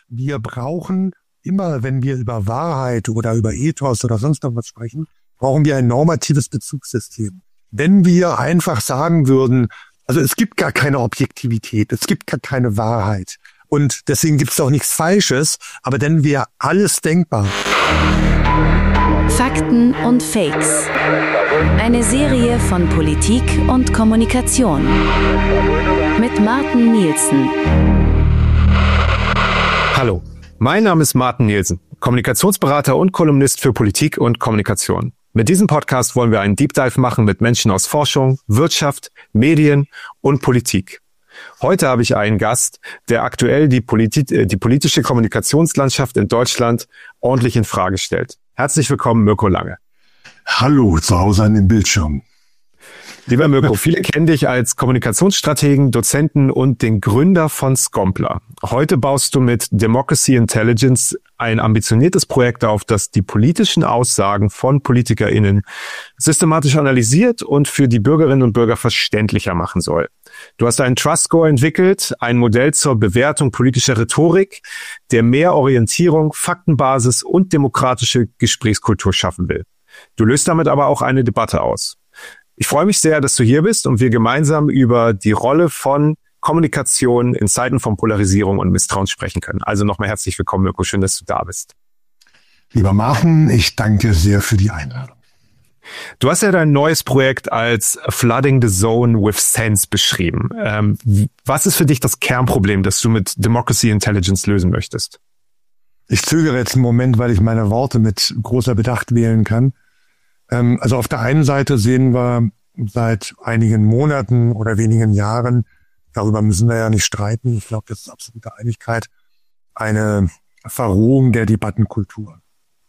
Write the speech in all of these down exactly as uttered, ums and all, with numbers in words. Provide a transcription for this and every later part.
wir brauchen immer, wenn wir über Wahrheit oder über Ethos oder sonst noch was sprechen, brauchen wir ein normatives Bezugssystem. Wenn wir einfach sagen würden, also es gibt gar keine Objektivität, es gibt gar keine Wahrheit und deswegen gibt es auch nichts Falsches, aber dann wäre alles denkbar. Fakten und Fakes. Eine Serie von Politik und Kommunikation. Mit Martin Nielsen. Hallo, mein Name ist Martin Nielsen, Kommunikationsberater und Kolumnist für Politik und Kommunikation. Mit diesem Podcast wollen wir einen Deep Dive machen mit Menschen aus Forschung, Wirtschaft, Medien und Politik. Heute habe ich einen Gast, der aktuell die, Politi- die politische Kommunikationslandschaft in Deutschland ordentlich in Frage stellt. Herzlich willkommen, Mirko Lange. Hallo, zu Hause an dem Bildschirm. Lieber Mirko, viele kennen dich als Kommunikationsstrategen, Dozenten und den Gründer von Scompler. Heute baust du mit Democracy Intelligence ein ambitioniertes Projekt auf, das die politischen Aussagen von PolitikerInnen systematisch analysiert und für die Bürgerinnen und Bürger verständlicher machen soll. Du hast einen Trust Score entwickelt, ein Modell zur Bewertung politischer Rhetorik, der mehr Orientierung, Faktenbasis und demokratische Gesprächskultur schaffen will. Du löst damit aber auch eine Debatte aus. Ich freue mich sehr, dass du hier bist und wir gemeinsam über die Rolle von Kommunikation in Zeiten von Polarisierung und Misstrauen sprechen können. Also nochmal herzlich willkommen, Mirko. Schön, dass du da bist. Lieber Martin, ich danke sehr für die Einladung. Du hast ja dein neues Projekt als Flooding the Zone with Sense beschrieben. Ähm, was ist für dich das Kernproblem, das du mit Democracy Intelligence lösen möchtest? Ich zögere jetzt einen Moment, weil ich meine Worte mit großer Bedacht wählen kann. Ähm, also auf der einen Seite sehen wir seit einigen Monaten oder wenigen Jahren, darüber müssen wir ja nicht streiten, ich glaube, das ist absolute Einigkeit, eine Verrohung der Debattenkultur.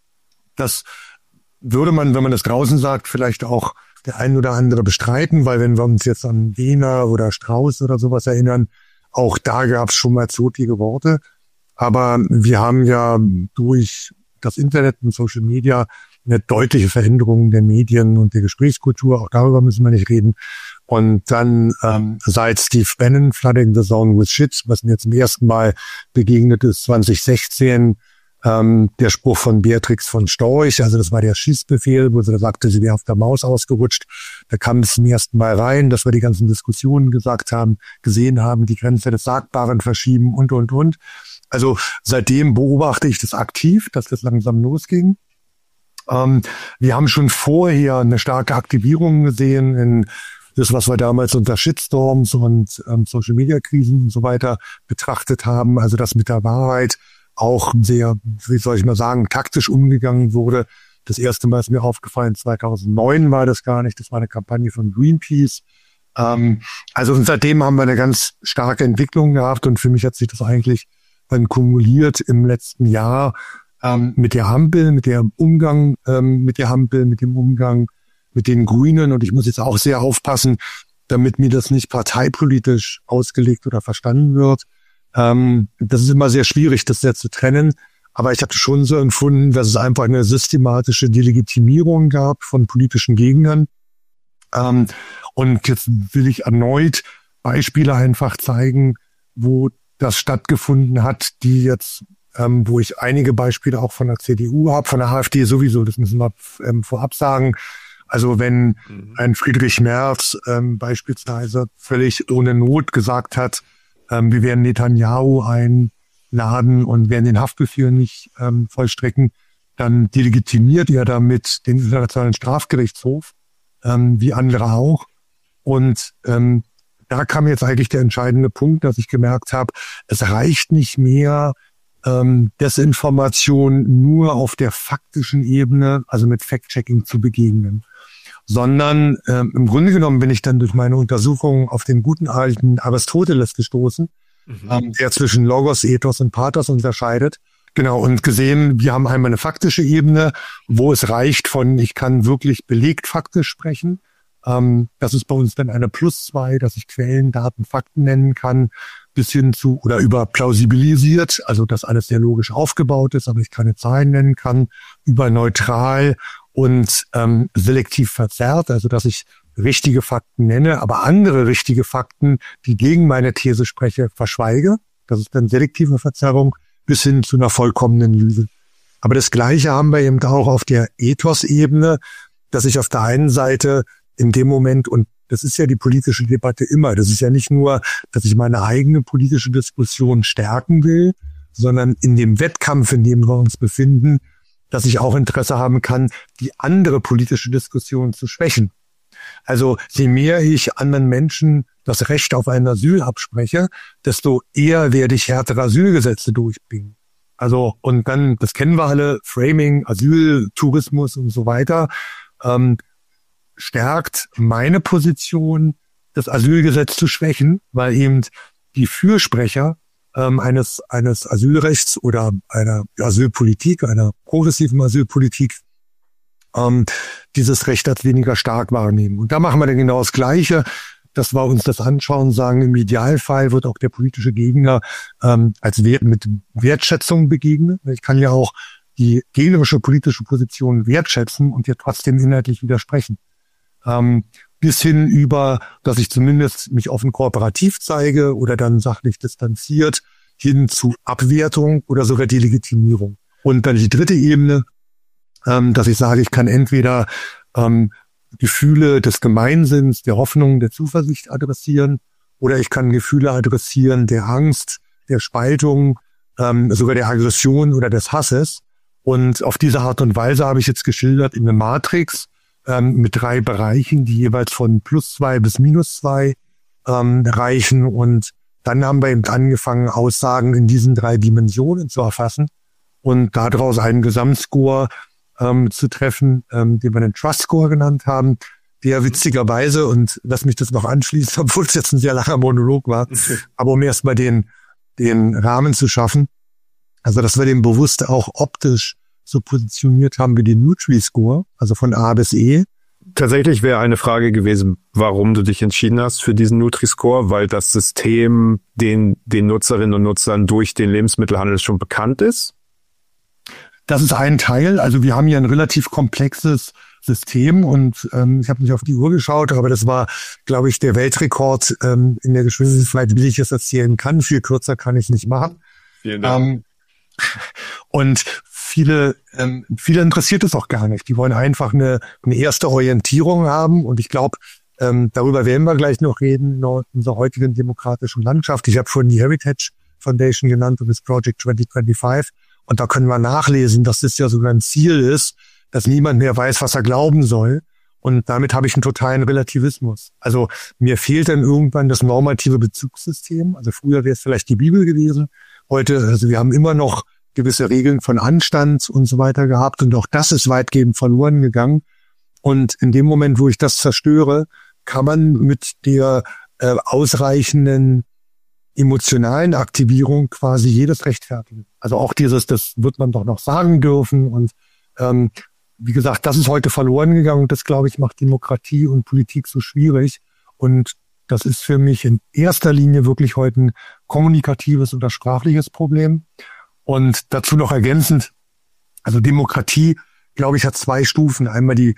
Das würde man, wenn man das draußen sagt, vielleicht auch der ein oder andere bestreiten, weil wenn wir uns jetzt an Wehner oder Strauß oder sowas erinnern, auch da gab es schon mal zotige Worte. Aber wir haben ja durch das Internet und Social Media eine deutliche Veränderung der Medien und der Gesprächskultur. Auch darüber müssen wir nicht reden. Und dann ähm, seit Steve Bannon, Flooding the Zone with Shit, was mir zum ersten Mal begegnet ist, zwanzig sechzehn, ähm, der Spruch von Beatrix von Storch, also das war der Schießbefehl, wo sie da sagte, sie wäre auf der Maus ausgerutscht. Da kam es zum ersten Mal rein, dass wir die ganzen Diskussionen gesagt haben, gesehen haben, die Grenze des Sagbaren verschieben und, und, und. Also seitdem beobachte ich das aktiv, dass das langsam losging. Ähm, wir haben schon vorher eine starke Aktivierung gesehen in das, was wir damals unter Shitstorms und ähm, Social-Media-Krisen und so weiter betrachtet haben. Also dass mit der Wahrheit auch sehr, wie soll ich mal sagen, taktisch umgegangen wurde. Das erste Mal ist mir aufgefallen, zweitausendneun war das gar nicht. Das war eine Kampagne von Greenpeace. Ähm, also und seitdem haben wir eine ganz starke Entwicklung gehabt und für mich hat sich das eigentlich dann kumuliert im letzten Jahr ähm, mit der Ampel, mit dem Umgang ähm, mit der Ampel, mit dem Umgang mit den Grünen. Und ich muss jetzt auch sehr aufpassen, damit mir das nicht parteipolitisch ausgelegt oder verstanden wird. Ähm, das ist immer sehr schwierig, das sehr zu trennen. Aber ich habe schon so empfunden, dass es einfach eine systematische Delegitimierung gab von politischen Gegnern. Ähm, und jetzt will ich erneut Beispiele einfach zeigen, wo das stattgefunden hat, die jetzt, ähm, wo ich einige Beispiele auch von der C D U habe, von der AfD sowieso, das müssen wir ähm, vorab sagen. Also wenn mhm. ein Friedrich Merz ähm, beispielsweise völlig ohne Not gesagt hat, ähm, wir werden Netanyahu einladen und werden den Haftbefehl nicht ähm, vollstrecken, dann delegitimiert er damit den Internationalen Strafgerichtshof, ähm, wie andere auch. Und ähm, da kam jetzt eigentlich der entscheidende Punkt, dass ich gemerkt habe, es reicht nicht mehr, ähm, Desinformation nur auf der faktischen Ebene, also mit Fact-Checking zu begegnen, sondern ähm, im Grunde genommen bin ich dann durch meine Untersuchungen auf den guten alten Aristoteles gestoßen, mhm. ähm, der zwischen Logos, Ethos und Pathos unterscheidet. Genau, und gesehen, wir haben einmal eine faktische Ebene, wo es reicht von, ich kann wirklich belegt faktisch sprechen. Ähm, das ist bei uns dann eine Plus zwei, dass ich Quellen, Daten, Fakten nennen kann, bis hin zu, oder über plausibilisiert, also dass alles sehr logisch aufgebaut ist, aber ich keine Zahlen nennen kann, über neutral und ähm, selektiv verzerrt, also dass ich richtige Fakten nenne, aber andere richtige Fakten, die gegen meine These spreche, verschweige. Das ist dann selektive Verzerrung. bis hin zu einer vollkommenen Lüge. Aber das Gleiche haben wir eben auch auf der Ethos-Ebene, dass ich auf der einen Seite in dem Moment, und das ist ja die politische Debatte immer, das ist ja nicht nur, dass ich meine eigene politische Diskussion stärken will, sondern in dem Wettkampf, in dem wir uns befinden, dass ich auch Interesse haben kann, die andere politische Diskussion zu schwächen. Also je mehr ich anderen Menschen das Recht auf ein Asyl abspreche, desto eher werde ich härtere Asylgesetze durchbringen. Also, und dann, das kennen wir alle, Framing, Asyl, Tourismus und so weiter, ähm, stärkt meine Position, das Asylgesetz zu schwächen, weil eben die Fürsprecher ähm, eines eines Asylrechts oder einer Asylpolitik, einer progressiven Asylpolitik, ähm, dieses Recht als weniger stark wahrnehmen. Und da machen wir dann genau das Gleiche, dass wir uns das anschauen, sagen, im Idealfall wird auch der politische Gegner ähm, als Wert, mit Wertschätzung begegnen. Ich kann ja auch die gegnerische politische Position wertschätzen und ihr trotzdem inhaltlich widersprechen. Ähm, bis hin über, dass ich zumindest mich offen kooperativ zeige oder dann sachlich distanziert, hin zu Abwertung oder sogar Delegitimierung. Und dann die dritte Ebene, ähm, dass ich sage, ich kann entweder ähm, Gefühle des Gemeinsinns, der Hoffnung, der Zuversicht adressieren, oder ich kann Gefühle adressieren der Angst, der Spaltung, ähm, sogar der Aggression oder des Hasses. Und auf diese Art und Weise habe ich jetzt geschildert in der Matrix ähm, mit drei Bereichen, die jeweils von plus zwei bis minus zwei ähm, reichen. Und dann haben wir eben angefangen, Aussagen in diesen drei Dimensionen zu erfassen und daraus einen Gesamtscore ähm, zu treffen, ähm, den wir den Trust Score genannt haben, der witzigerweise, und lass mich das noch anschließen, obwohl es jetzt ein sehr langer Monolog war, aber um erstmal den, den Rahmen zu schaffen, also dass wir den bewusst auch optisch so positioniert haben wie den Nutri-Score, also von A bis E. Tatsächlich wäre eine Frage gewesen, warum du dich entschieden hast für diesen Nutri-Score, weil das System den, den Nutzerinnen und Nutzern durch den Lebensmittelhandel schon bekannt ist? Das ist ein Teil. Also wir haben hier ein relativ komplexes System und ähm, ich habe nicht auf die Uhr geschaut, aber das war, glaube ich, der Weltrekord ähm, in der Geschwindigkeit, wie ich es erzählen kann. Viel kürzer kann ich nicht machen. Vielen Dank. Ähm, und viele, ähm, viele interessiert es auch gar nicht. Die wollen einfach eine, eine erste Orientierung haben und ich glaube, ähm, darüber werden wir gleich noch reden in unserer heutigen demokratischen Landschaft. Ich habe vorhin die Heritage Foundation genannt und das Project zwanzig fünfundzwanzig. Und da können wir nachlesen, dass das ja sogar ein Ziel ist, dass niemand mehr weiß, was er glauben soll. Und damit habe ich einen totalen Relativismus. Also mir fehlt dann irgendwann das normative Bezugssystem. Also früher wäre es vielleicht die Bibel gewesen. Heute, also wir haben immer noch gewisse Regeln von Anstand und so weiter gehabt. Und auch das ist weitgehend verloren gegangen. Und in dem Moment, wo ich das zerstöre, kann man mit der äh, ausreichenden emotionalen Aktivierung quasi jedes rechtfertigen. Also auch dieses, das wird man doch noch sagen dürfen. Und ähm, wie gesagt, das ist heute verloren gegangen und das, glaube ich, macht Demokratie und Politik so schwierig. Und das ist für mich in erster Linie wirklich heute ein kommunikatives oder sprachliches Problem. Und dazu noch ergänzend, also Demokratie, glaube ich, hat zwei Stufen. Einmal die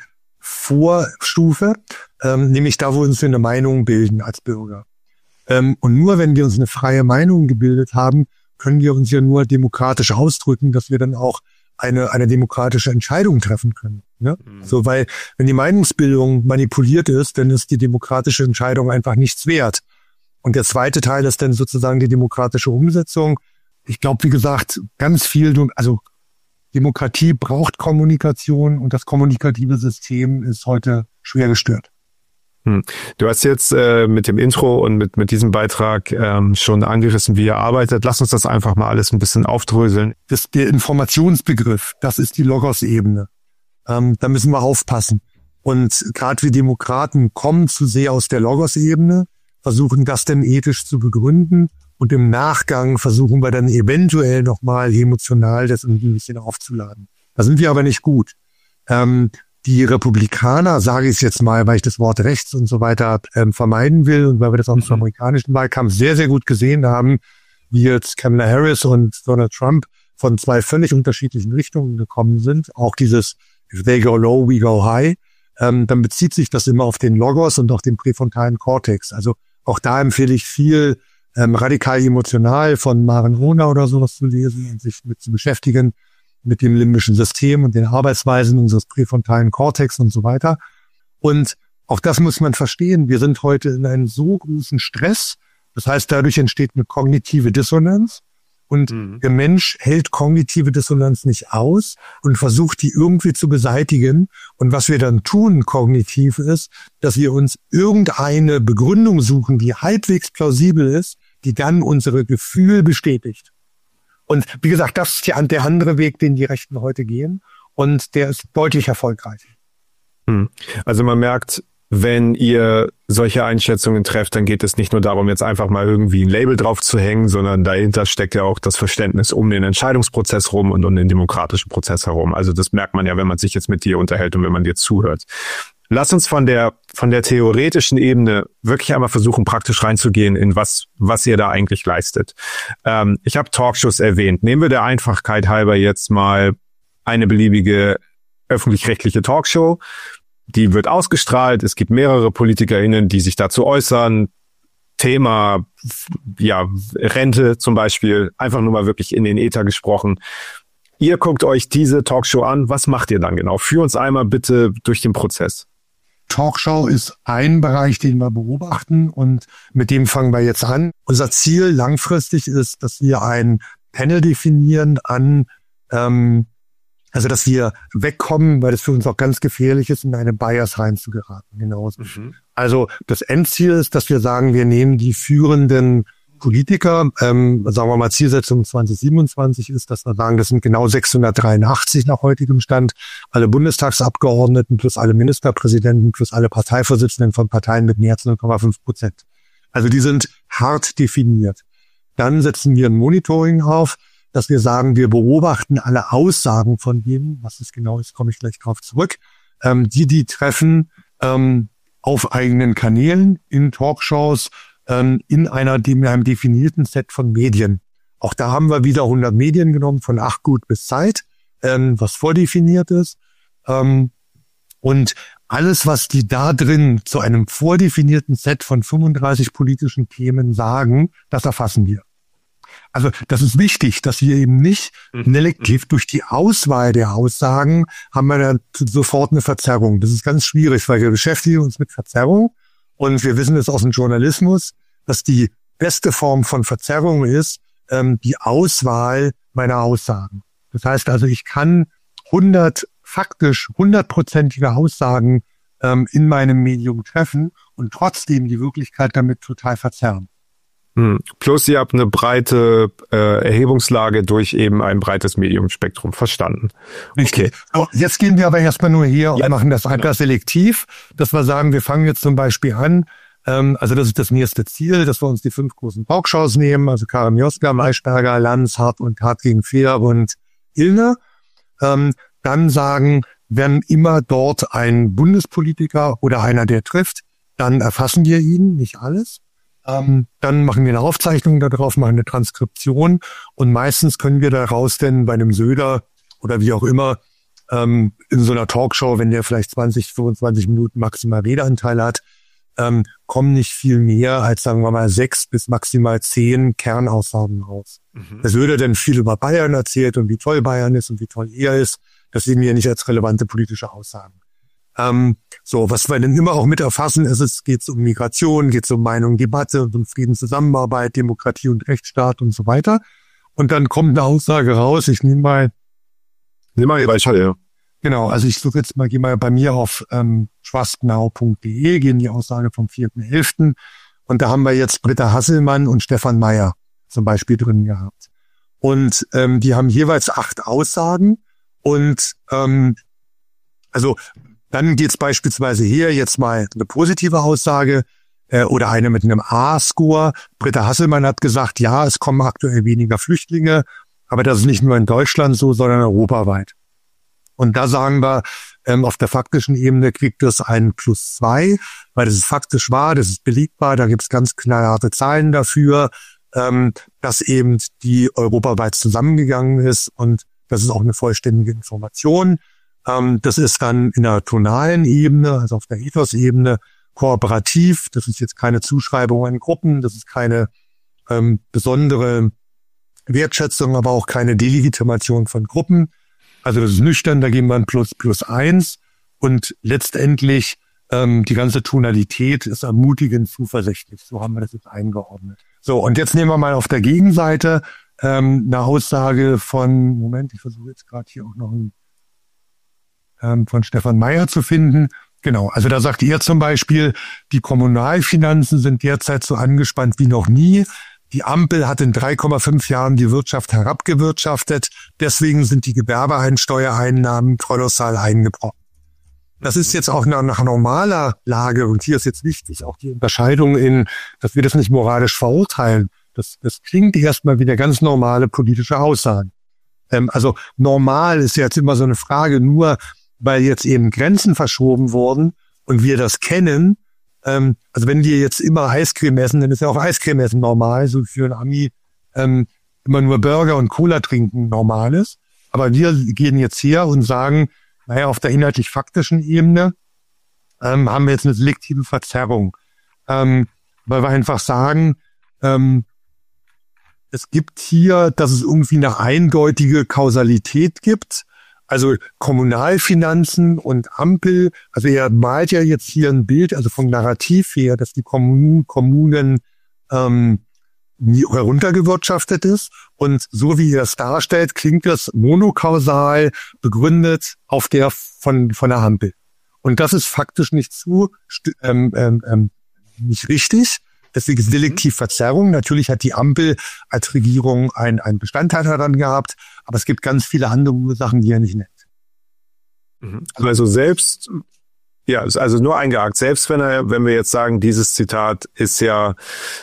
Vorstufe, ähm, nämlich da, wo wir uns eine Meinung bilden als Bürger. Ähm, und nur wenn wir uns eine freie Meinung gebildet haben, können wir uns ja nur demokratisch ausdrücken, dass wir dann auch eine eine demokratische Entscheidung treffen können. Ne? Mhm. So, weil wenn die Meinungsbildung manipuliert ist, dann ist die demokratische Entscheidung einfach nichts wert. Und der zweite Teil ist dann sozusagen die demokratische Umsetzung. Ich glaube, wie gesagt, ganz viel, also Demokratie braucht Kommunikation und das kommunikative System ist heute schwer gestört. Hm. Du hast jetzt äh, mit dem Intro und mit mit diesem Beitrag ähm, schon angerissen, wie ihr arbeitet. Lass uns das einfach mal alles ein bisschen aufdröseln. Das, der Informationsbegriff, das ist die Logos-Ebene. Ähm, da müssen wir aufpassen. Und gerade wir Demokraten kommen zu sehr aus der Logos-Ebene, versuchen das dann ethisch zu begründen und im Nachgang versuchen wir dann eventuell nochmal emotional das ein bisschen aufzuladen. Da sind wir aber nicht gut. Ähm, Die Republikaner, sage ich es jetzt mal, weil ich das Wort rechts und so weiter ähm, vermeiden will und weil wir das auch im mhm. amerikanischen Wahlkampf sehr, sehr gut gesehen haben, wie jetzt Kamala Harris und Donald Trump von zwei völlig unterschiedlichen Richtungen gekommen sind. Auch dieses if they go low, we go high. Ähm, dann bezieht sich das immer auf den Logos und auf den präfrontalen Kortex. Also auch da empfehle ich viel ähm, radikal emotional von Maren Hohner oder sowas zu lesen und sich mit zu beschäftigen mit dem limbischen System und den Arbeitsweisen unseres präfrontalen Kortex und so weiter. Und auch das muss man verstehen. Wir sind heute in einem so großen Stress. Das heißt, dadurch entsteht eine kognitive Dissonanz. Und mhm. der Mensch hält kognitive Dissonanz nicht aus und versucht, die irgendwie zu beseitigen. Und was wir dann tun, kognitiv, ist, dass wir uns irgendeine Begründung suchen, die halbwegs plausibel ist, die dann unsere Gefühle bestätigt. Und wie gesagt, das ist der, der andere Weg, den die Rechten heute gehen. Und der ist deutlich erfolgreich. Also man merkt, wenn ihr solche Einschätzungen trefft, dann geht es nicht nur darum, jetzt einfach mal irgendwie ein Label drauf zu hängen, sondern dahinter steckt ja auch das Verständnis um den Entscheidungsprozess rum und um den demokratischen Prozess herum. Also das merkt man ja, wenn man sich jetzt mit dir unterhält und wenn man dir zuhört. Lass uns von der von der theoretischen Ebene wirklich einmal versuchen, praktisch reinzugehen in was was ihr da eigentlich leistet. Ähm, ich habe Talkshows erwähnt. Nehmen wir der Einfachkeit halber jetzt mal eine beliebige öffentlich-rechtliche Talkshow. Die wird ausgestrahlt. Es gibt mehrere PolitikerInnen, die sich dazu äußern. Thema, ja, Rente zum Beispiel. Einfach nur mal wirklich in den Äther gesprochen. Ihr guckt euch diese Talkshow an. Was macht ihr dann genau? Führ uns einmal bitte durch den Prozess. Talkshow ist ein Bereich, den wir beobachten und mit dem fangen wir jetzt an. Unser Ziel langfristig ist, dass wir ein Panel definieren an, ähm, also dass wir wegkommen, weil das für uns auch ganz gefährlich ist, in eine Bias reinzugeraten. Genauso. Mhm. Also das Endziel ist, dass wir sagen, wir nehmen die führenden Politiker, ähm, sagen wir mal Zielsetzung zwanzig siebenundzwanzig ist, dass wir sagen, das sind genau sechshundertdreiundachtzig nach heutigem Stand, alle Bundestagsabgeordneten plus alle Ministerpräsidenten plus alle Parteivorsitzenden von Parteien mit mehr als null Komma fünf Prozent. Also die sind hart definiert. Dann setzen wir ein Monitoring auf, dass wir sagen, wir beobachten alle Aussagen von denen, was das genau ist, komme ich gleich drauf zurück, ähm, die die treffen ähm, auf eigenen Kanälen, in Talkshows, in einer, in einem definierten Set von Medien. Auch da haben wir wieder hundert Medien genommen, von Ach Gut bis Zeit, ähm, was vordefiniert ist. Ähm, und alles, was die da drin zu einem vordefinierten Set von fünfunddreißig politischen Themen sagen, das erfassen wir. Also das ist wichtig, dass wir eben nicht selektiv durch die Auswahl der Aussagen haben wir dann sofort eine Verzerrung. Das ist ganz schwierig, weil wir beschäftigen uns mit Verzerrung. Und wir wissen es aus dem Journalismus, dass die beste Form von Verzerrung ist, ähm, die Auswahl meiner Aussagen. Das heißt also, ich kann hundert, faktisch hundertprozentige Aussagen ähm, in meinem Medium treffen und trotzdem die Wirklichkeit damit total verzerren. Hm. Plus ihr habt eine breite äh, Erhebungslage durch eben ein breites Mediumspektrum. Verstanden. Okay. So, jetzt gehen wir aber erstmal nur hier ja. und machen das einfach selektiv, dass wir sagen, wir fangen jetzt zum Beispiel an, ähm, also das ist das nächste Ziel, dass wir uns die fünf großen Talkshows nehmen, also Karin Joska, Maischberger, Lanz, Hart und Hart gegen Fair und Illner. Ähm, dann sagen, wenn immer dort ein Bundespolitiker oder einer, der trifft, dann erfassen wir ihn, nicht alles. Ähm, dann machen wir eine Aufzeichnung darauf, machen eine Transkription und meistens können wir daraus denn bei einem Söder oder wie auch immer ähm, in so einer Talkshow, wenn der vielleicht zwanzig, fünfundzwanzig Minuten maximal Redeanteil hat, ähm, kommen nicht viel mehr als, sagen wir mal, sechs bis maximal zehn Kernaussagen raus. Mhm. Der Söder dann viel über Bayern erzählt und wie toll Bayern ist und wie toll er ist. Das sehen wir nicht als relevante politische Aussagen. Ähm, so, was wir dann immer auch mit erfassen, ist, es geht um Migration, geht um Meinung, Debatte, um Frieden, Zusammenarbeit, Demokratie und Rechtsstaat und so weiter. Und dann kommt eine Aussage raus, ich nehme mal... Nimm mal hier Schall, ja. Genau, also ich suche jetzt mal, gehe mal bei mir auf ähm, schwastenau punkt de, gehen die Aussage vom vierten elften und da haben wir jetzt Britta Hasselmann und Stefan Meyer zum Beispiel drin gehabt. Und ähm, die haben jeweils acht Aussagen und ähm, also dann geht's beispielsweise hier jetzt mal eine positive Aussage äh, oder eine mit einem A-Score. Britta Hasselmann hat gesagt, ja, es kommen aktuell weniger Flüchtlinge, aber das ist nicht nur in Deutschland so, sondern europaweit. Und da sagen wir, ähm, auf der faktischen Ebene kriegt das ein Plus zwei, weil das ist faktisch wahr, das ist belegbar, da gibt's ganz knallharte Zahlen dafür, ähm, dass eben die europaweit zusammengegangen ist und das ist auch eine vollständige Information. Das ist dann in der tonalen Ebene, also auf der Ethos-Ebene, kooperativ. Das ist jetzt keine Zuschreibung an Gruppen, das ist keine ähm, besondere Wertschätzung, aber auch keine Delegitimation von Gruppen. Also das ist nüchtern, da geben wir ein Plus, plus eins. Und letztendlich ähm, die ganze Tonalität ist ermutigend, zuversichtlich. So haben wir das jetzt eingeordnet. So, und jetzt nehmen wir mal auf der Gegenseite ähm, eine Aussage von, Moment, ich versuche jetzt gerade hier auch noch einen, ähm, von Stefan Meyer zu finden. Genau, also da sagt ihr zum Beispiel, die Kommunalfinanzen sind derzeit so angespannt wie noch nie. Die Ampel hat in drei Komma fünf Jahren die Wirtschaft herabgewirtschaftet. Deswegen sind die Gewerbeeinsteuereinnahmen kolossal eingebrochen. Das ist jetzt auch nach, nach normaler Lage, und hier ist jetzt wichtig, auch die Unterscheidung in, dass wir das nicht moralisch verurteilen. Das, das klingt erstmal wie eine ganz normale politische Aussage. Ähm, also normal ist jetzt immer so eine Frage, nur weil jetzt eben Grenzen verschoben wurden und wir das kennen. Ähm, also wenn wir jetzt immer Eiscreme essen, dann ist ja auch Eiscreme essen normal, so für einen Ami ähm, immer nur Burger und Cola trinken normal ist. Aber wir gehen jetzt her und sagen, naja, auf der inhaltlich-faktischen Ebene ähm, haben wir jetzt eine selektive Verzerrung. Ähm, weil wir einfach sagen, ähm, es gibt hier, dass es irgendwie eine eindeutige Kausalität gibt. Also Kommunalfinanzen und Ampel, also er malt ja jetzt hier ein Bild, also vom Narrativ her, dass die Kommunen, Kommunen ähm, heruntergewirtschaftet ist. Und so wie er es darstellt, klingt das monokausal begründet auf der von von der Ampel. Und das ist faktisch nicht zu ähm, ähm, nicht richtig. Deswegen selektiv Verzerrung. Natürlich hat die Ampel als Regierung ein, ein Bestandteil daran gehabt, aber es gibt ganz viele andere Sachen, die er nicht nennt. Also selbst, ja, also nur eingehakt, selbst wenn er, wenn wir jetzt sagen, dieses Zitat ist ja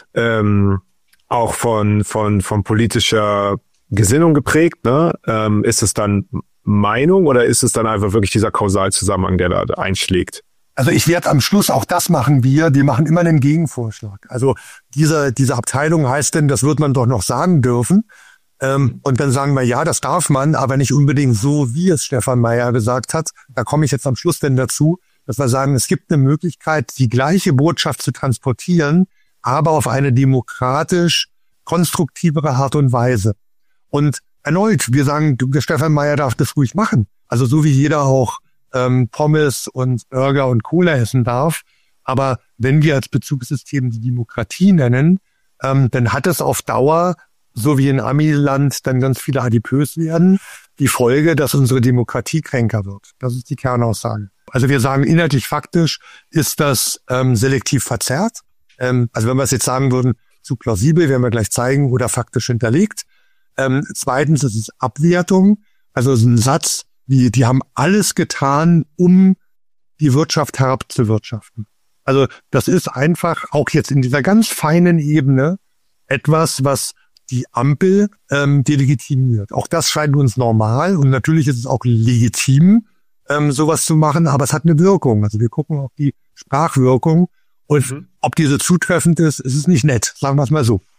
ähm, auch von von von politischer Gesinnung geprägt, ne? Ähm, ist es dann Meinung oder ist es dann einfach wirklich dieser Kausalzusammenhang, der da einschlägt? Also ich werde am Schluss auch das machen wir, die machen immer einen Gegenvorschlag. Also diese diese Abteilung heißt denn, das wird man doch noch sagen dürfen. Ähm, und dann sagen wir, ja, das darf man, aber nicht unbedingt so, wie es Stefan Meyer gesagt hat. Da komme ich jetzt am Schluss denn dazu, dass wir sagen, es gibt eine Möglichkeit, die gleiche Botschaft zu transportieren, aber auf eine demokratisch konstruktivere Art und Weise. Und erneut, wir sagen, der Stefan Meyer darf das ruhig machen. Also so wie jeder auch ähm, Pommes und Burger und Cola essen darf. Aber wenn wir als Bezugssystem die Demokratie nennen, ähm, dann hat es auf Dauer, so wie in Amiland dann ganz viele adipös werden, die Folge, dass unsere Demokratie kränker wird. Das ist die Kernaussage. Also wir sagen, inhaltlich faktisch ist das ähm, selektiv verzerrt. Ähm, also wenn wir es jetzt sagen würden, zu plausibel, werden wir gleich zeigen, oder faktisch hinterlegt. Ähm, zweitens ist es Abwertung. Also es ist ein Satz, wie, die haben alles getan, um die Wirtschaft herabzuwirtschaften. Also das ist einfach auch jetzt in dieser ganz feinen Ebene etwas, was die Ampel ähm, delegitimiert. Auch das scheint uns normal und natürlich ist es auch legitim, ähm, sowas zu machen, aber es hat eine Wirkung. Also wir gucken auf die Sprachwirkung und mhm. ob diese zutreffend ist, ist es nicht nett, sagen wir es mal so.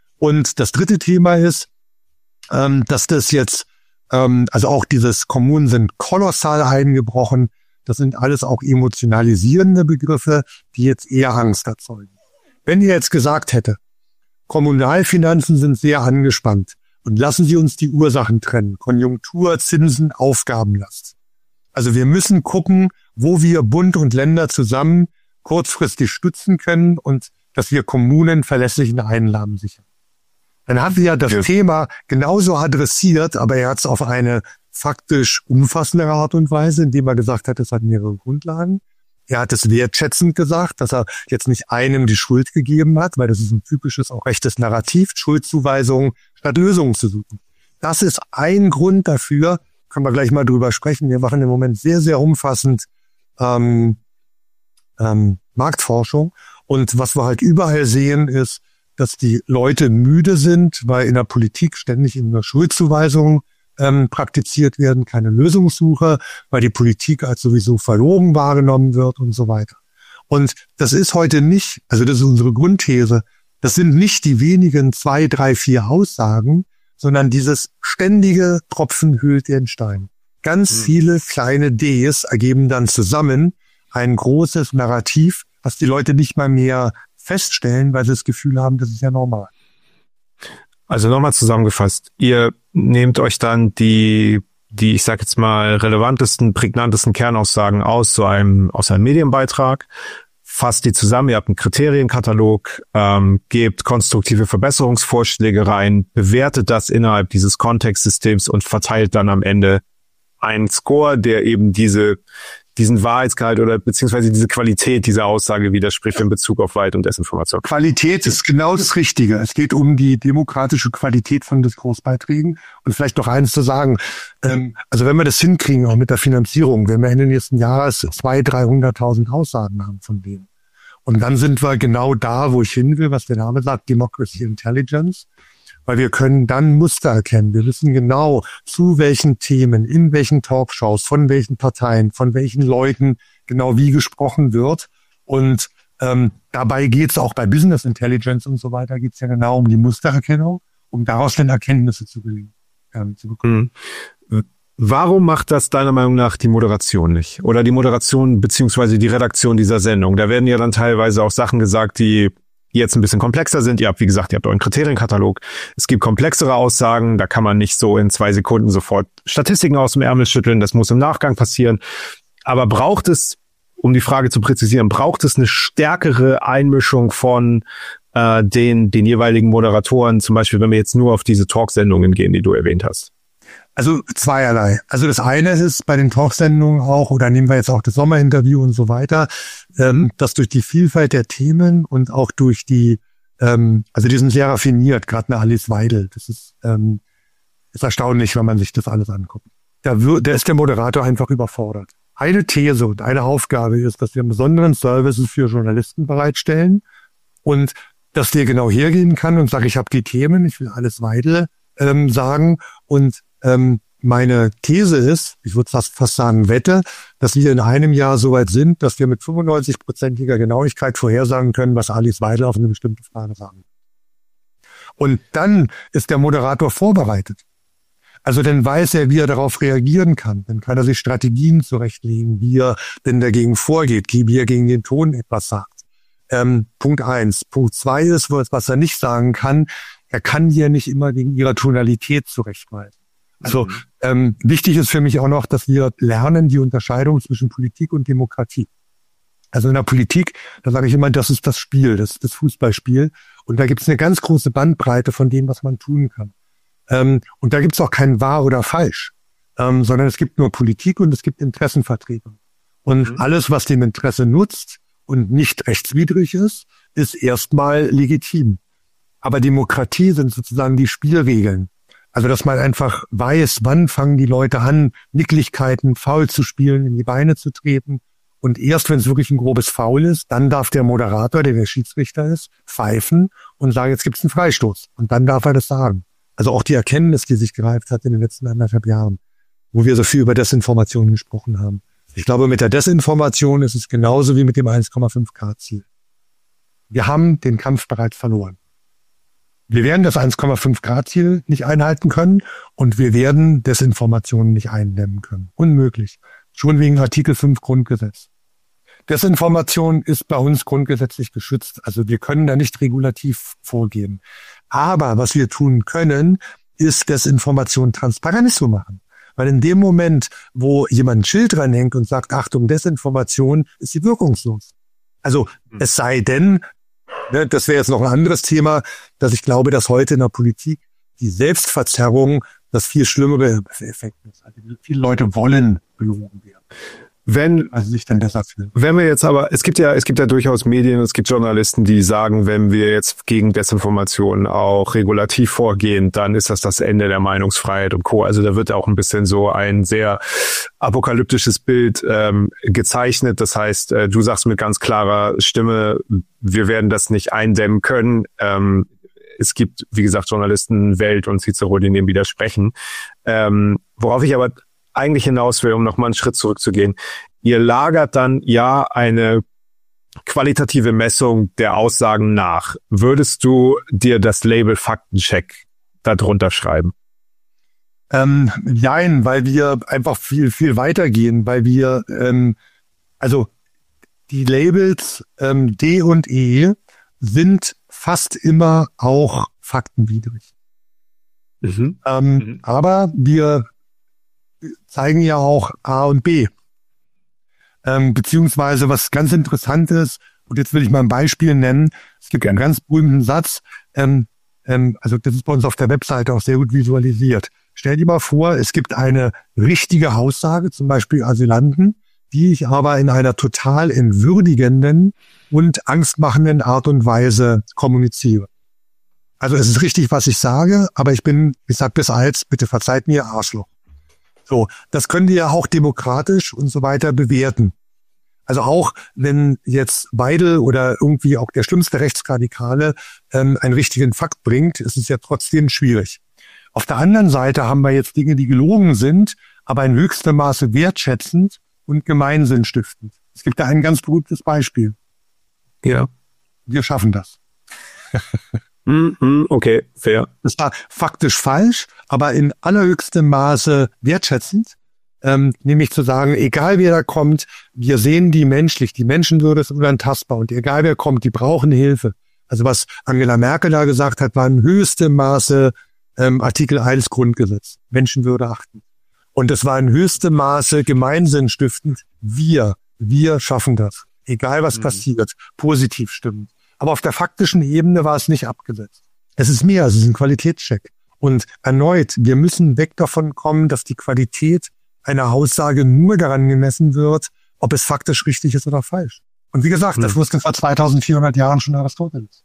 Und das dritte Thema ist, ähm, dass das jetzt, ähm, also auch dieses Kommunen sind kolossal eingebrochen, das sind alles auch emotionalisierende Begriffe, die jetzt eher Angst erzeugen. Wenn ihr jetzt gesagt hätte, Kommunalfinanzen sind sehr angespannt und lassen Sie uns die Ursachen trennen. Konjunktur, Zinsen, Aufgabenlast. Also wir müssen gucken, wo wir Bund und Länder zusammen kurzfristig stützen können und dass wir Kommunen verlässlichen Einnahmen sichern. Dann hat sie ja das ja. Thema genauso adressiert, aber er hat es auf eine faktisch umfassendere Art und Weise, indem er gesagt hat, es hat mehrere Grundlagen. Er hat es wertschätzend gesagt, dass er jetzt nicht einem die Schuld gegeben hat, weil das ist ein typisches, auch rechtes Narrativ, Schuldzuweisungen statt Lösungen zu suchen. Das ist ein Grund dafür, können wir gleich mal drüber sprechen. Wir machen im Moment sehr, sehr umfassend ähm, ähm, Marktforschung. Und was wir halt überall sehen, ist, dass die Leute müde sind, weil in der Politik ständig in der Schuldzuweisung ähm, praktiziert werden, keine Lösungssuche, weil die Politik als sowieso verlogen wahrgenommen wird und so weiter. Und das ist heute nicht, also das ist unsere Grundthese, das sind nicht die wenigen zwei, drei, vier Aussagen, sondern dieses ständige Tropfen höhlt den Stein. Ganz mhm. viele kleine Ds ergeben dann zusammen ein großes Narrativ, was die Leute nicht mal mehr feststellen, weil sie das Gefühl haben, das ist ja normal. Also nochmal zusammengefasst, ihr nehmt euch dann die, die, ich sag jetzt mal, relevantesten, prägnantesten Kernaussagen aus so einem, aus einem Medienbeitrag, fasst die zusammen, ihr habt einen Kriterienkatalog, ähm, gebt konstruktive Verbesserungsvorschläge rein, bewertet das innerhalb dieses Kontextsystems und verteilt dann am Ende einen Score, der eben diese diesen Wahrheitsgehalt oder beziehungsweise diese Qualität dieser Aussage widerspricht in Bezug auf Wahrheit und Desinformation. Qualität ist genau das Richtige. Es geht um die demokratische Qualität von Diskursbeiträgen. Und vielleicht noch eines zu sagen, ähm, also wenn wir das hinkriegen, auch mit der Finanzierung, wenn wir Ende nächsten Jahres zweihunderttausend, dreihunderttausend Aussagen haben von denen. Und dann sind wir genau da, wo ich hin will, was der Name sagt, Democracy Intelligence. Weil wir können dann Muster erkennen. Wir wissen genau, zu welchen Themen, in welchen Talkshows, von welchen Parteien, von welchen Leuten genau wie gesprochen wird. Und ähm, dabei geht es auch bei Business Intelligence und so weiter, geht es ja genau um die Mustererkennung, um daraus dann Erkenntnisse zu, ähm, zu bekommen. Mhm. Warum macht das deiner Meinung nach die Moderation nicht? Oder die Moderation beziehungsweise die Redaktion dieser Sendung? Da werden ja dann teilweise auch Sachen gesagt, die jetzt ein bisschen komplexer sind. Ihr habt, wie gesagt, ihr habt euren Kriterienkatalog. Es gibt komplexere Aussagen, da kann man nicht so in zwei Sekunden sofort Statistiken aus dem Ärmel schütteln, das muss im Nachgang passieren. Aber braucht es, um die Frage zu präzisieren, braucht es eine stärkere Einmischung von äh, den, den jeweiligen Moderatoren, zum Beispiel, wenn wir jetzt nur auf diese Talksendungen gehen, die du erwähnt hast? Also zweierlei. Also das eine ist bei den Talksendungen auch, oder nehmen wir jetzt auch das Sommerinterview und so weiter, ähm, dass durch die Vielfalt der Themen und auch durch die, ähm, also die sind sehr raffiniert, gerade eine Alice Weidel. Das ist, ähm, ist erstaunlich, wenn man sich das alles anguckt. Da, wird, da ist der Moderator einfach überfordert. Eine These und eine Aufgabe ist, dass wir einen besonderen Services für Journalisten bereitstellen und dass der genau hergehen kann und sagt, ich habe die Themen, ich will Alice Weidel ähm, sagen und Ähm, meine These ist, ich würde fast, fast sagen Wette, dass wir in einem Jahr so weit sind, dass wir mit fünfundneunzig-prozentiger Genauigkeit vorhersagen können, was Alice Weidel auf eine bestimmte Frage sagen. Und dann ist der Moderator vorbereitet. Also dann weiß er, wie er darauf reagieren kann. Dann kann er sich Strategien zurechtlegen, wie er denn dagegen vorgeht, wie er gegen den Ton etwas sagt. Ähm, Punkt eins. Punkt zwei ist, was er nicht sagen kann, er kann hier nicht immer wegen ihrer Tonalität zurechtweisen. Also mhm. ähm, wichtig ist für mich auch noch, dass wir lernen die Unterscheidung zwischen Politik und Demokratie. Also in der Politik, da sage ich immer, das ist das Spiel, das ist das Fußballspiel. Und da gibt es eine ganz große Bandbreite von dem, was man tun kann. Ähm, und da gibt es auch kein wahr oder falsch, ähm, sondern es gibt nur Politik und es gibt Interessenvertreter. Und mhm. alles, was dem Interesse nutzt und nicht rechtswidrig ist, ist erstmal legitim. Aber Demokratie sind sozusagen die Spielregeln. Also, dass man einfach weiß, wann fangen die Leute an, Nicklichkeiten, Foul zu spielen, in die Beine zu treten. Und erst, wenn es wirklich ein grobes Foul ist, dann darf der Moderator, der der Schiedsrichter ist, pfeifen und sagen, jetzt gibt's einen Freistoß. Und dann darf er das sagen. Also auch die Erkenntnis, die sich gereift hat in den letzten anderthalb Jahren, wo wir so viel über Desinformation gesprochen haben. Ich glaube, mit der Desinformation ist es genauso wie mit dem eins Komma fünf Grad Ziel. Wir haben den Kampf bereits verloren. Wir werden das eins Komma fünf Grad Ziel nicht einhalten können und wir werden Desinformationen nicht eindämmen können. Unmöglich. Schon wegen Artikel fünf Grundgesetz. Desinformation ist bei uns grundgesetzlich geschützt. Also wir können da nicht regulativ vorgehen. Aber was wir tun können, ist Desinformation transparent zu machen. Weil in dem Moment, wo jemand ein Schild dranhängt und sagt, Achtung, Desinformation, ist sie wirkungslos. Also es sei denn, das wäre jetzt noch ein anderes Thema, dass ich glaube, dass heute in der Politik die Selbstverzerrung das viel schlimmere Effekt ist. Also viele Leute wollen belogen werden. Wenn, also sich dann deshalb fühlen. Wenn wir jetzt aber, es gibt ja, es gibt ja durchaus Medien, es gibt Journalisten, die sagen, wenn wir jetzt gegen Desinformation auch regulativ vorgehen, dann ist das das Ende der Meinungsfreiheit und Co. Also da wird auch ein bisschen so ein sehr apokalyptisches Bild ähm, gezeichnet. Das heißt, äh, du sagst mit ganz klarer Stimme, wir werden das nicht eindämmen können. Ähm, es gibt, wie gesagt, Journalisten, Welt und Cicero, die dem widersprechen. Ähm, worauf ich aber eigentlich hinaus will, um nochmal einen Schritt zurückzugehen. Ihr lagert dann ja eine qualitative Messung der Aussagen nach. Würdest du dir das Label Faktencheck darunter schreiben? Ähm, nein, weil wir einfach viel, viel weitergehen, weil wir, ähm, also die Labels ähm, D und E sind fast immer auch faktenwidrig. Mhm. Ähm, mhm. Aber wir zeigen ja auch A und B. Ähm, beziehungsweise was ganz interessant ist, und jetzt will ich mal ein Beispiel nennen, es gibt einen ganz berühmten Satz, ähm, ähm, also das ist bei uns auf der Webseite auch sehr gut visualisiert. Stell dir mal vor, es gibt eine richtige Aussage, zum Beispiel Asylanten, die ich aber in einer total entwürdigenden und angstmachenden Art und Weise kommuniziere. Also es ist richtig, was ich sage, aber ich bin, ich sag bis als, bitte verzeiht mir, Arschloch. So, das können die ja auch demokratisch und so weiter bewerten. Also auch wenn jetzt Weidel oder irgendwie auch der schlimmste Rechtsradikale ähm, einen richtigen Fakt bringt, ist es ja trotzdem schwierig. Auf der anderen Seite haben wir jetzt Dinge, die gelogen sind, aber in höchstem Maße wertschätzend und Gemeinsinn stiftend. Es gibt da ein ganz berühmtes Beispiel. Ja. Wir schaffen das. Okay, fair. Das war faktisch falsch, aber in allerhöchstem Maße wertschätzend. Ähm, nämlich zu sagen, egal wer da kommt, wir sehen die menschlich, die Menschenwürde ist unantastbar und egal wer kommt, die brauchen Hilfe. Also was Angela Merkel da gesagt hat, war in höchstem Maße ähm, Artikel eins Grundgesetz, Menschenwürde achten. Und es war in höchstem Maße Gemeinsinn stiftend. Wir, wir schaffen das. Egal was mhm. passiert, positiv stimmend. Aber auf der faktischen Ebene war es nicht abgesetzt. Es ist mehr, es ist ein Qualitätscheck. Und erneut, wir müssen weg davon kommen, dass die Qualität einer Aussage nur daran gemessen wird, ob es faktisch richtig ist oder falsch. Und wie gesagt, mhm. das wusste vor zweitausendvierhundert Jahren schon Aristoteles.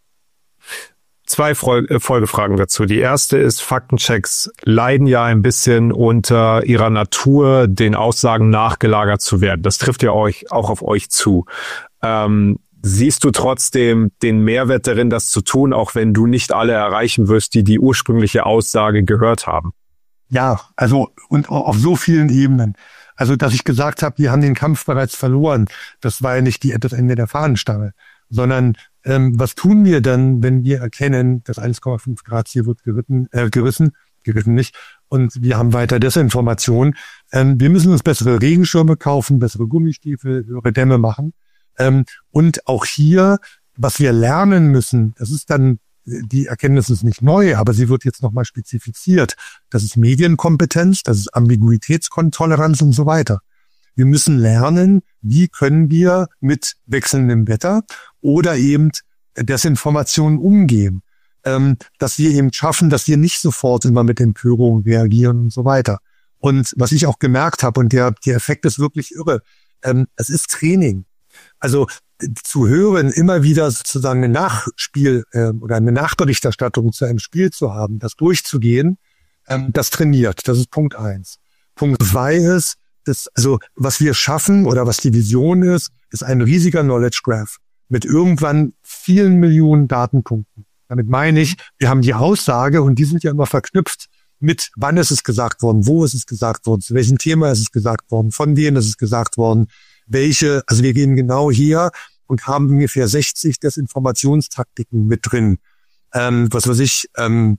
Zwei Folgefragen dazu. Die erste ist, Faktenchecks leiden ja ein bisschen unter ihrer Natur, den Aussagen nachgelagert zu werden. Das trifft ja euch auch auf euch zu. Ähm, siehst du trotzdem den Mehrwert darin, das zu tun, auch wenn du nicht alle erreichen wirst, die die ursprüngliche Aussage gehört haben? Ja, also und auf so vielen Ebenen. Also, dass ich gesagt habe, wir haben den Kampf bereits verloren, das war ja nicht die, das Ende der Fahnenstange, sondern ähm, was tun wir dann, wenn wir erkennen, das eins Komma fünf Grad Ziel wird geritten, äh, gerissen, gerissen nicht, und wir haben weiter Desinformation. Ähm, wir müssen uns bessere Regenschirme kaufen, bessere Gummistiefel, höhere Dämme machen. Ähm, und auch hier, was wir lernen müssen, das ist dann, die Erkenntnis ist nicht neu, aber sie wird jetzt nochmal spezifiziert. Das ist Medienkompetenz, das ist Ambiguitätstoleranz und so weiter. Wir müssen lernen, wie können wir mit wechselndem Wetter oder eben Desinformation umgehen. Ähm, dass wir eben schaffen, dass wir nicht sofort immer mit Empörung reagieren und so weiter. Und was ich auch gemerkt habe, und der, der Effekt ist wirklich irre, ähm, es ist Training. Also zu hören, immer wieder sozusagen eine Nachspiel äh, oder eine Nachberichterstattung zu einem Spiel zu haben, das durchzugehen, ähm, das trainiert. Das ist Punkt eins. Punkt zwei ist, dass, also was wir schaffen oder was die Vision ist, ist ein riesiger Knowledge Graph mit irgendwann vielen Millionen Datenpunkten. Damit meine ich, wir haben die Aussage und die sind ja immer verknüpft mit, wann ist es gesagt worden, wo ist es gesagt worden, zu welchem Thema ist es gesagt worden, von denen ist es gesagt worden, welche, also wir gehen genau hier und haben ungefähr sechzig Desinformationstaktiken mit drin. Ähm, was weiß ich, ähm,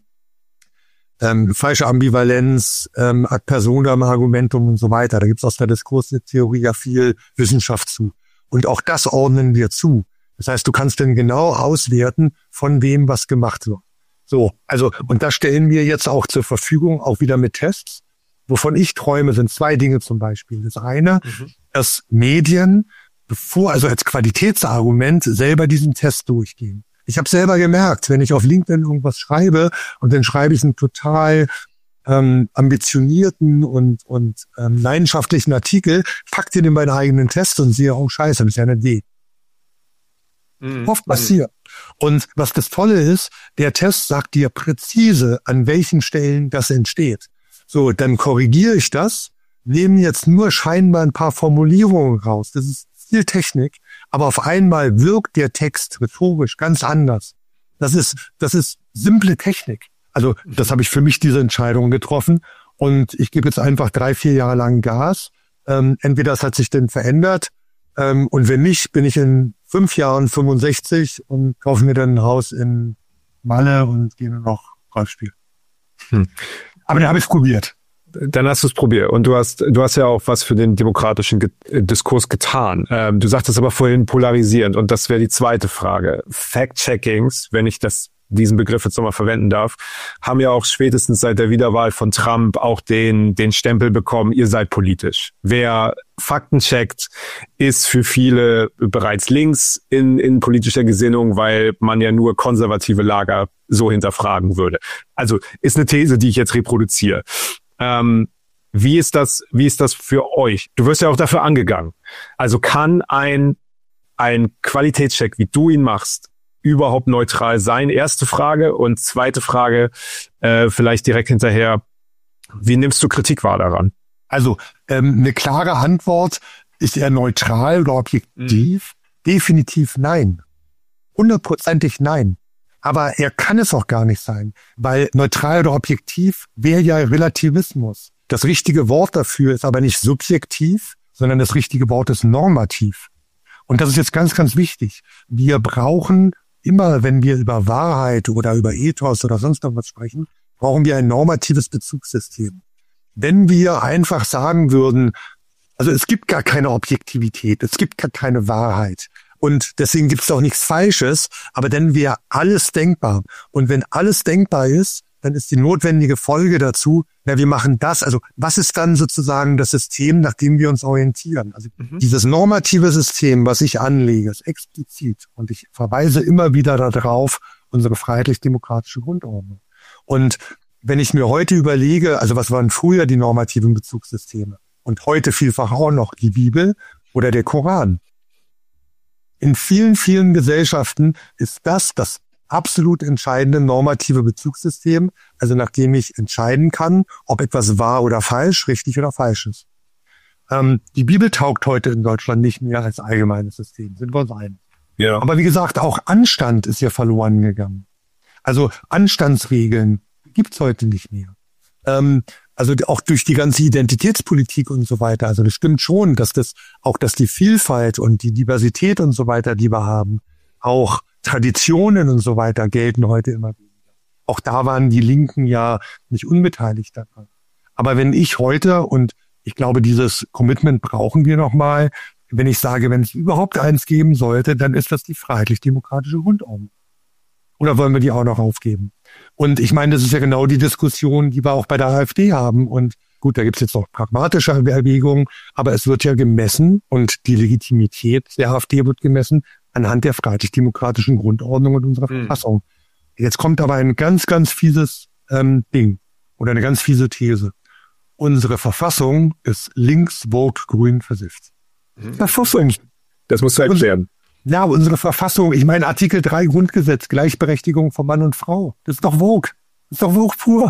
ähm, falsche Ambivalenz, ähm, ad personam Argumentum und so weiter. Da gibt es aus der Diskurstheorie ja viel Wissenschaft zu. Und auch das ordnen wir zu. Das heißt, du kannst dann genau auswerten, von wem was gemacht wird. So, also, und das stellen wir jetzt auch zur Verfügung, auch wieder mit Tests. Wovon ich träume, sind zwei Dinge zum Beispiel. Das eine, mhm. dass Medien, bevor, also als Qualitätsargument, selber diesen Test durchgehen. Ich habe selber gemerkt, wenn ich auf LinkedIn irgendwas schreibe und dann schreibe ich einen total ähm, ambitionierten und und ähm, leidenschaftlichen Artikel, pack dir den meinen eigenen Test und sehe, oh scheiße, das ist ja eine D. Mhm. Oft passiert. Und was das Tolle ist, der Test sagt dir präzise, an welchen Stellen das entsteht. So, dann korrigiere ich das, nehme jetzt nur scheinbar ein paar Formulierungen raus. Das ist viel Technik, aber auf einmal wirkt der Text rhetorisch ganz anders. Das ist, das ist simple Technik. Also, das habe ich für mich diese Entscheidung getroffen und ich gebe jetzt einfach drei, vier Jahre lang Gas. Ähm, entweder das hat sich denn verändert ähm, und wenn nicht, bin ich in fünf Jahren fünfundsechzig und kaufe mir dann ein Haus in Malle und gehe nur noch Golf spielen. Hm. Aber dann habe ich es probiert. Dann hast du es probiert. Und du hast du hast ja auch was für den demokratischen Ge- Diskurs getan. Ähm, du sagtest aber vorhin polarisierend. Und das wäre die zweite Frage. Fact-Checkings, wenn ich das diesen Begriff jetzt nochmal verwenden darf, haben ja auch spätestens seit der Wiederwahl von Trump auch den, den Stempel bekommen, ihr seid politisch. Wer Fakten checkt, ist für viele bereits links in, in politischer Gesinnung, weil man ja nur konservative Lager so hinterfragen würde. Also ist eine These, die ich jetzt reproduziere. Ähm, wie ist das, wie ist das für euch? Du wirst ja auch dafür angegangen. Also kann ein, ein Qualitätscheck, wie du ihn machst, überhaupt neutral sein? Erste Frage. Und zweite Frage, äh, vielleicht direkt hinterher, wie nimmst du Kritik wahr daran? Also ähm, eine klare Antwort, ist er neutral oder objektiv? Mhm. Definitiv nein. Hundertprozentig nein. Aber er kann es auch gar nicht sein, weil neutral oder objektiv wäre ja Relativismus. Das richtige Wort dafür ist aber nicht subjektiv, sondern das richtige Wort ist normativ. Und das ist jetzt ganz, ganz wichtig. Wir brauchen immer, wenn wir über Wahrheit oder über Ethos oder sonst noch was sprechen, brauchen wir ein normatives Bezugssystem. Wenn wir einfach sagen würden, also es gibt gar keine Objektivität, es gibt gar keine Wahrheit und deswegen gibt es auch nichts Falsches, aber dann wäre alles denkbar. Und wenn alles denkbar ist, dann ist die notwendige Folge dazu, na, wir machen das. Also was ist dann sozusagen das System, nach dem wir uns orientieren? Also mhm. dieses normative System, was ich anlege, ist explizit. Und ich verweise immer wieder darauf, unsere freiheitlich-demokratische Grundordnung. Und wenn ich mir heute überlege, also was waren früher die normativen Bezugssysteme? Und heute vielfach auch noch die Bibel oder der Koran. In vielen, vielen Gesellschaften ist das das absolut entscheidende normative Bezugssystem, also nachdem ich entscheiden kann, ob etwas wahr oder falsch, richtig oder falsch ist. Ähm, die Bibel taugt heute in Deutschland nicht mehr als allgemeines System, sind wir uns einig. Ja. Aber wie gesagt, auch Anstand ist ja verloren gegangen. Also Anstandsregeln gibt's heute nicht mehr. Ähm, also auch durch die ganze Identitätspolitik und so weiter. Also das stimmt schon, dass das auch, dass die Vielfalt und die Diversität und so weiter, die wir haben, auch Traditionen und so weiter gelten heute immer weniger. Auch da waren die Linken ja nicht unbeteiligt daran. Aber wenn ich heute, und ich glaube, dieses Commitment brauchen wir nochmal, wenn ich sage, wenn es überhaupt eins geben sollte, dann ist das die freiheitlich-demokratische Grundordnung. Oder wollen wir die auch noch aufgeben? Und ich meine, das ist ja genau die Diskussion, die wir auch bei der AfD haben. Und gut, da gibt es jetzt noch pragmatische Erwägungen, aber es wird ja gemessen und die Legitimität der AfD wird gemessen anhand der freiheitlich-demokratischen Grundordnung und unserer mhm. Verfassung. Jetzt kommt aber ein ganz, ganz fieses ähm, Ding oder eine ganz fiese These. Unsere Verfassung ist links, woke, grün versifft. Mhm. Verfassung. Das musst du erklären. Ja, unsere Verfassung, ich meine Artikel drei Grundgesetz, Gleichberechtigung von Mann und Frau. Das ist doch woke. Das ist doch woke pur.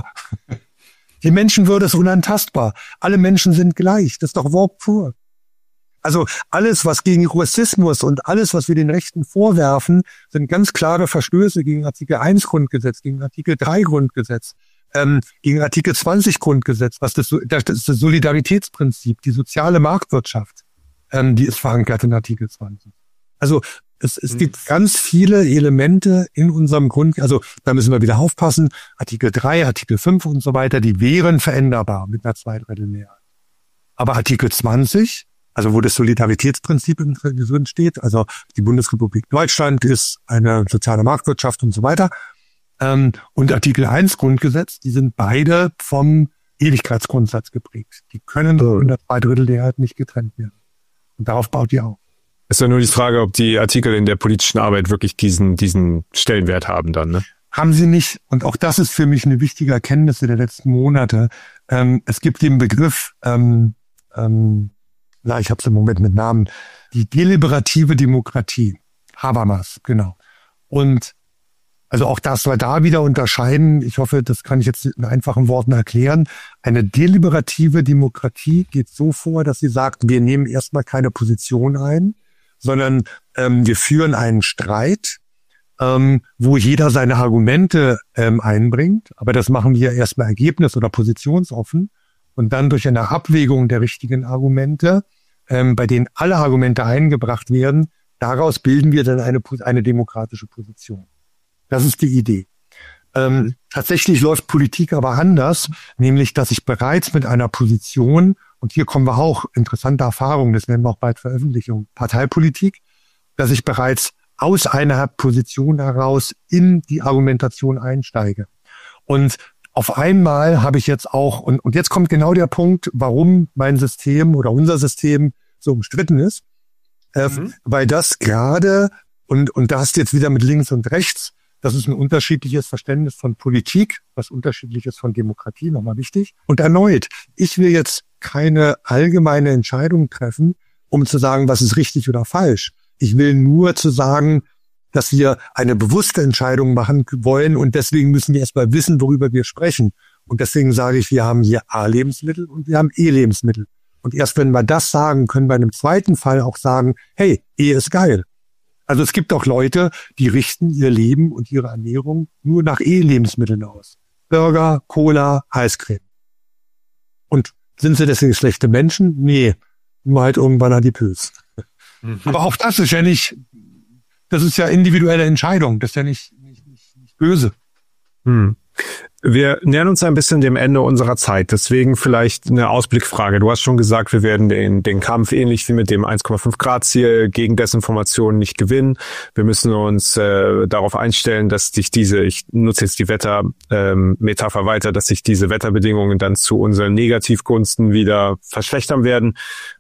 Die Menschenwürde ist unantastbar. Alle Menschen sind gleich. Das ist doch woke pur. Also alles, was gegen Rassismus und alles, was wir den Rechten vorwerfen, sind ganz klare Verstöße gegen Artikel eins Grundgesetz, gegen Artikel drei Grundgesetz, ähm, gegen Artikel zwanzig Grundgesetz, was das, das ist das Solidaritätsprinzip, die soziale Marktwirtschaft, ähm, die ist verankert in Artikel zwanzig. Also es, es gibt ganz viele Elemente in unserem Grund, also da müssen wir wieder aufpassen, Artikel drei, Artikel fünf und so weiter, die wären veränderbar mit einer Zweidrittelmehrheit. Aber Artikel zwanzig, also wo das Solidaritätsprinzip drin steht, also die Bundesrepublik Deutschland ist eine soziale Marktwirtschaft und so weiter, ähm, und Artikel eins Grundgesetz, die sind beide vom Ewigkeitsgrundsatz geprägt. Die können in der Zweidrittelmehrheit nicht getrennt werden. Und darauf baut die auf. Ist ja nur die Frage, ob die Artikel in der politischen Arbeit wirklich diesen diesen Stellenwert haben dann, ne? Haben sie nicht. Und auch das ist für mich eine wichtige Erkenntnis der letzten Monate. Ähm, es gibt den Begriff, ähm, ähm, na, ich habe es im Moment mit Namen, die deliberative Demokratie. Habermas, genau. Und also auch das wir da wieder unterscheiden. Ich hoffe, das kann ich jetzt in einfachen Worten erklären. Eine deliberative Demokratie geht so vor, dass sie sagt, wir nehmen erstmal keine Position ein, sondern ähm, wir führen einen Streit, ähm, wo jeder seine Argumente ähm, einbringt. Aber das machen wir erstmal ergebnis- oder positionsoffen. Und dann durch eine Abwägung der richtigen Argumente, ähm, bei denen alle Argumente eingebracht werden, daraus bilden wir dann eine, eine demokratische Position. Das ist die Idee. Ähm, tatsächlich läuft Politik aber anders, nämlich, dass ich bereits mit einer Position, und hier kommen wir auch, interessante Erfahrungen, das werden wir auch bald veröffentlichen, Parteipolitik, dass ich bereits aus einer Position heraus in die Argumentation einsteige. Und auf einmal habe ich jetzt auch, und, und jetzt kommt genau der Punkt, warum mein System oder unser System so umstritten ist, äh, mhm. weil das gerade, und, und da hast du jetzt wieder mit links und rechts, das ist ein unterschiedliches Verständnis von Politik, was unterschiedliches von Demokratie, nochmal wichtig. Und erneut, ich will jetzt keine allgemeine Entscheidung treffen, um zu sagen, was ist richtig oder falsch. Ich will nur zu sagen, dass wir eine bewusste Entscheidung machen wollen und deswegen müssen wir erstmal wissen, worüber wir sprechen. Und deswegen sage ich, wir haben hier A-Lebensmittel und wir haben E-Lebensmittel. Und erst wenn wir das sagen, können wir in einem zweiten Fall auch sagen, hey, E ist geil. Also es gibt auch Leute, die richten ihr Leben und ihre Ernährung nur nach E-Lebensmitteln aus. Burger, Cola, Eiscreme. Und sind sie deswegen schlechte Menschen? Nee, nur halt irgendwann adipös. Mhm. Aber auch das ist ja nicht, das ist ja individuelle Entscheidung, das ist ja nicht, nicht, nicht, nicht böse. Hm. Wir nähern uns ein bisschen dem Ende unserer Zeit, deswegen vielleicht eine Ausblickfrage. Du hast schon gesagt, wir werden den, den Kampf ähnlich wie mit dem eins Komma fünf Grad Ziel gegen Desinformation nicht gewinnen. Wir müssen uns äh, darauf einstellen, dass sich diese, ich nutze jetzt die Wettermetapher ähm, weiter, dass sich diese Wetterbedingungen dann zu unseren Negativgunsten wieder verschlechtern werden.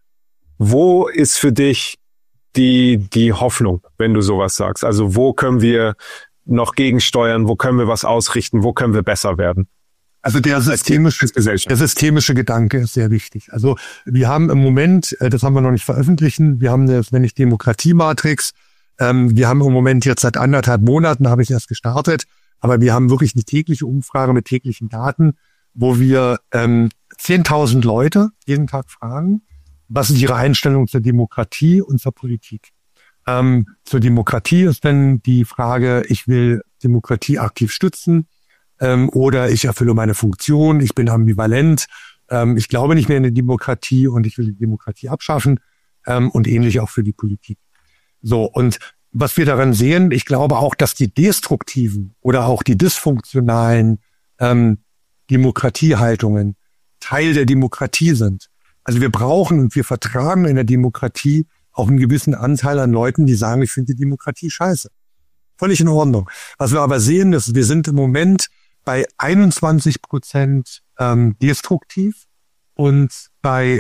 Wo ist für dich die, die Hoffnung, wenn du sowas sagst? Also wo können wir noch gegensteuern, wo können wir was ausrichten, wo können wir besser werden? Also der systemische, der systemische Gedanke ist sehr wichtig. Also wir haben im Moment, das haben wir noch nicht veröffentlichen, wir haben eine, wenn ich Demokratiematrix, ähm, wir haben im Moment jetzt seit anderthalb Monaten, habe ich erst gestartet, aber wir haben wirklich eine tägliche Umfrage mit täglichen Daten, wo wir ähm, zehntausend Leute jeden Tag fragen, was ist ihre Einstellung zur Demokratie und zur Politik? Ähm, zur Demokratie ist dann die Frage, ich will Demokratie aktiv stützen ähm, oder ich erfülle meine Funktion, ich bin ambivalent, ähm, ich glaube nicht mehr in die Demokratie und ich will die Demokratie abschaffen ähm, und ähnlich auch für die Politik. So, und was wir daran sehen, ich glaube auch, dass die destruktiven oder auch die dysfunktionalen ähm, Demokratiehaltungen Teil der Demokratie sind. Also wir brauchen und wir vertragen in der Demokratie auch einen gewissen Anteil an Leuten, die sagen, ich finde die Demokratie scheiße. Völlig in Ordnung. Was wir aber sehen, ist, wir sind im Moment bei einundzwanzig Prozent ähm, destruktiv und bei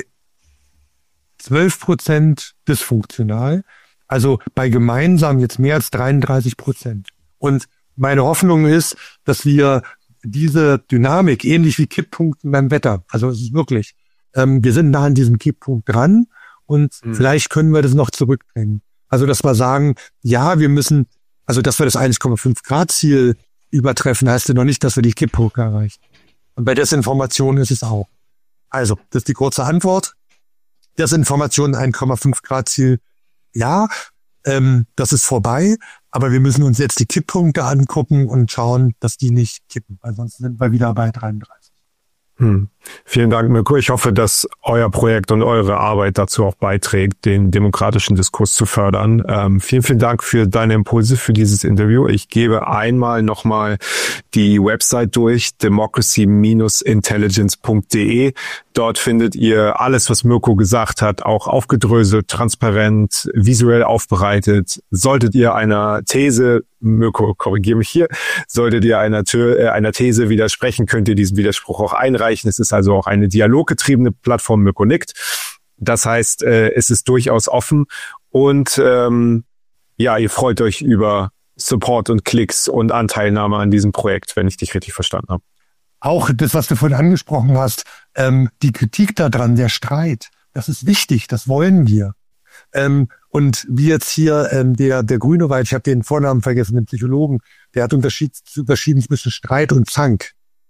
zwölf Prozent dysfunktional. Also bei gemeinsam jetzt mehr als dreiunddreißig Prozent. Und meine Hoffnung ist, dass wir diese Dynamik, ähnlich wie Kipppunkten beim Wetter, also es ist wirklich, ähm, wir sind nah an diesem Kipppunkt dran, und mhm. vielleicht können wir das noch zurückbringen. Also, dass wir sagen, ja, wir müssen, also, dass wir das eins Komma fünf Grad Ziel übertreffen, heißt ja noch nicht, dass wir die Kipppunkte erreichen. Und bei Desinformation ist es auch. Also, das ist die kurze Antwort. Desinformation eins Komma fünf Grad Ziel, ja, ähm, das ist vorbei, aber wir müssen uns jetzt die Kipppunkte angucken und schauen, dass die nicht kippen, weil sonst sind wir wieder bei dreiunddreißig. Hm. Vielen Dank, Mirko. Ich hoffe, dass euer Projekt und eure Arbeit dazu auch beiträgt, den demokratischen Diskurs zu fördern. Ähm, vielen, vielen Dank für deine Impulse für dieses Interview. Ich gebe einmal nochmal die Website durch, democracy Bindestrich intelligence Punkt de. Dort findet ihr alles, was Mirko gesagt hat, auch aufgedröselt, transparent, visuell aufbereitet. Solltet ihr einer These, Mirko, korrigiere mich hier, solltet ihr einer, äh, einer These widersprechen, könnt ihr diesen Widerspruch auch einreichen. Es ist also auch eine dialoggetriebene Plattform, Mirko nickt. Das heißt, äh, es ist durchaus offen und ähm, ja, ihr freut euch über Support und Klicks und Anteilnahme an diesem Projekt, wenn ich dich richtig verstanden habe. Auch das, was du vorhin angesprochen hast, ähm, die Kritik daran, der Streit, das ist wichtig, das wollen wir. Ähm, und wie jetzt hier ähm, der der Grünewald, ich habe den Vornamen vergessen, den Psychologen, der hat unterschied, unterschieden zwischen Streit und Zank.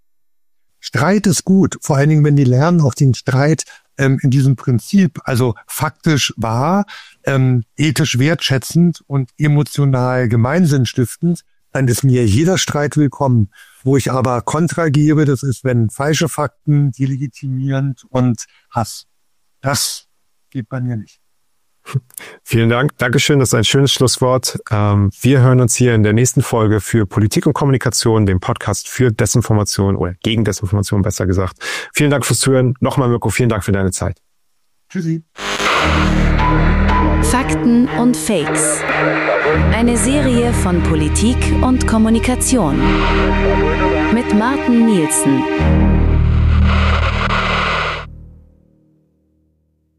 Streit ist gut, vor allen Dingen, wenn die lernen, auch den Streit ähm, in diesem Prinzip, also faktisch wahr, ähm, ethisch wertschätzend und emotional gemeinsinnstiftend, dann ist mir jeder Streit willkommen. Wo ich aber Kontra gebe, das ist, wenn falsche Fakten, delegitimierend und Hass. Das geht bei mir nicht. Vielen Dank. Dankeschön. Das ist ein schönes Schlusswort. Ähm, wir hören uns hier in der nächsten Folge für Politik und Kommunikation, dem Podcast für Desinformation oder gegen Desinformation, besser gesagt. Vielen Dank fürs Zuhören. Nochmal, Mirko, vielen Dank für deine Zeit. Tschüssi. Fakten und Fakes. Eine Serie von Politik und Kommunikation. Mit Martin Nielsen.